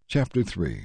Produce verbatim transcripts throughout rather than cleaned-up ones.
Chapter three.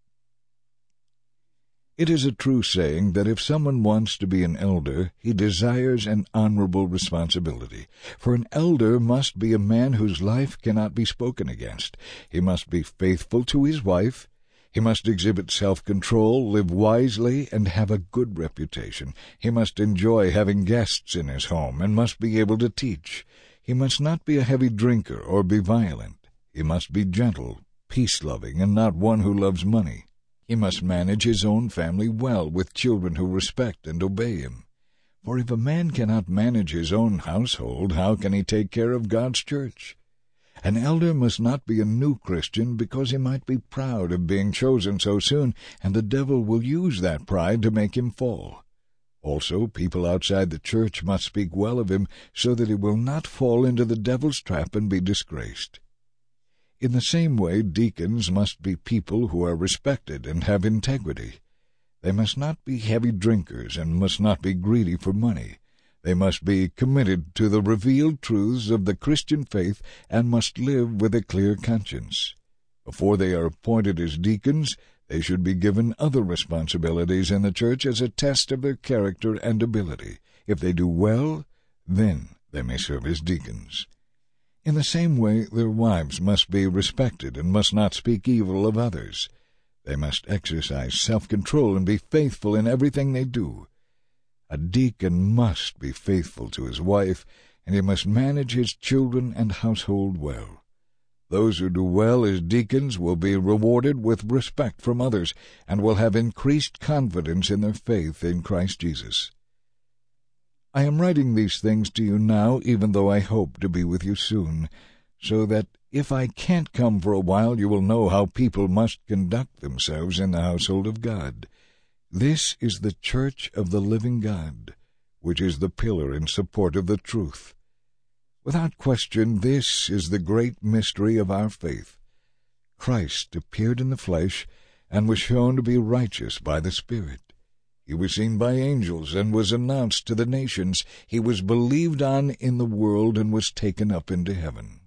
It is a true saying that if someone wants to be an elder, he desires an honorable responsibility. For an elder must be a man whose life cannot be spoken against. He must be faithful to his wife. He must exhibit self-control, live wisely, and have a good reputation. He must enjoy having guests in his home, and must be able to teach. He must not be a heavy drinker or be violent. He must be gentle, peace-loving, and not one who loves money. He must manage his own family well, with children who respect and obey him. For if a man cannot manage his own household, how can he take care of God's church? An elder must not be a new Christian, because he might be proud of being chosen so soon, and the devil will use that pride to make him fall. Also, people outside the church must speak well of him, so that he will not fall into the devil's trap and be disgraced. In the same way, deacons must be people who are respected and have integrity. They must not be heavy drinkers and must not be greedy for money. They must be committed to the revealed truths of the Christian faith and must live with a clear conscience. Before they are appointed as deacons, they should be given other responsibilities in the church as a test of their character and ability. If they do well, then they may serve as deacons. In the same way, their wives must be respected and must not speak evil of others. They must exercise self-control and be faithful in everything they do. A deacon must be faithful to his wife, and he must manage his children and household well. Those who do well as deacons will be rewarded with respect from others, and will have increased confidence in their faith in Christ Jesus. I am writing these things to you now, even though I hope to be with you soon, so that if I can't come for a while, you will know how people must conduct themselves in the household of God. This is the church of the living God, which is the pillar and support of the truth. Without question, this is the great mystery of our faith. Christ appeared in the flesh and was shown to be righteous by the Spirit. He was seen by angels and was announced to the nations. He was believed on in the world and was taken up into heaven.